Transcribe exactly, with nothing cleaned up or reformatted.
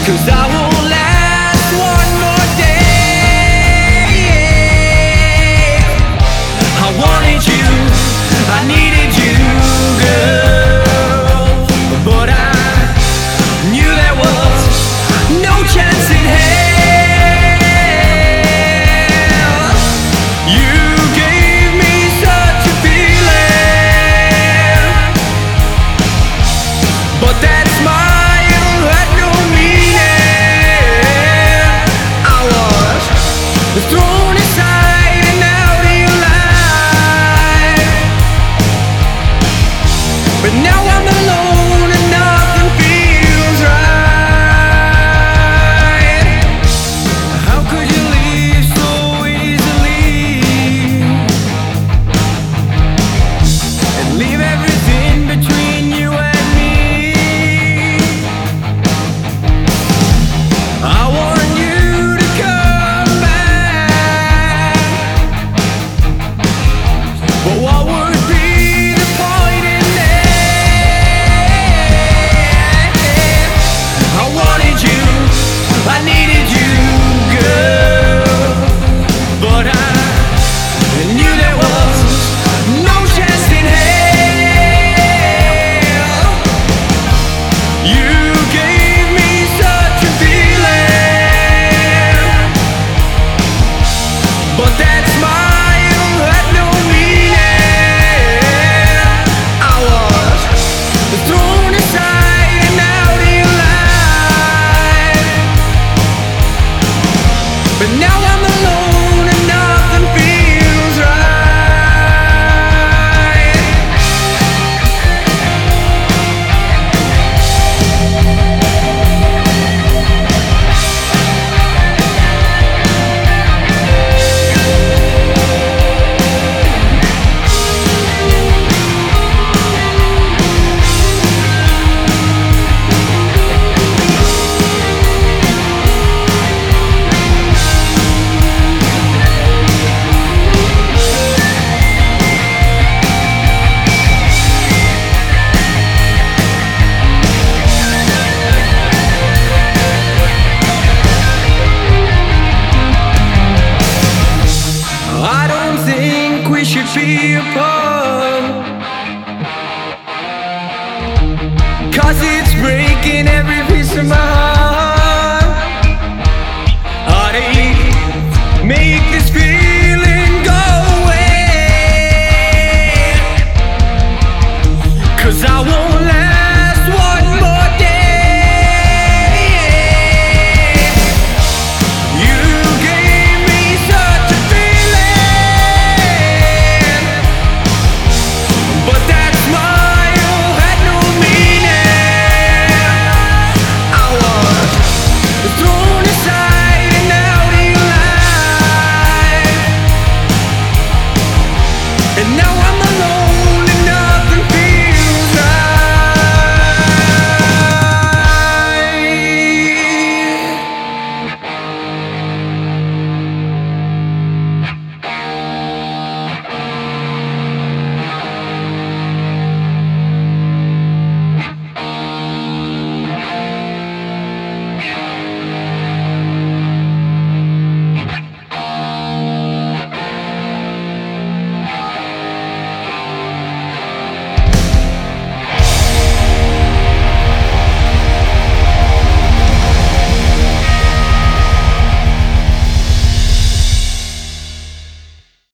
'cause I won't last one more day. I wanted you, I needed you, girl, but I knew there was no chance in hell. You gave me such a feeling, but that smile had no meaning. I was thrown aside and out of your life, but now I'm alone and nothing feels right. How could you leave so easily and leave everything between you and me? I want you to come back, but what would be the point in that? I wanted you, I needed you, girl, but I knew there was no chance in hell. You gave me such a feeling, but that smile had no meaning. I was thrown aside and out of your life, but now I'm alone and nothing feels right. I don't think we should be apart, 'cause it's breaking every piece of my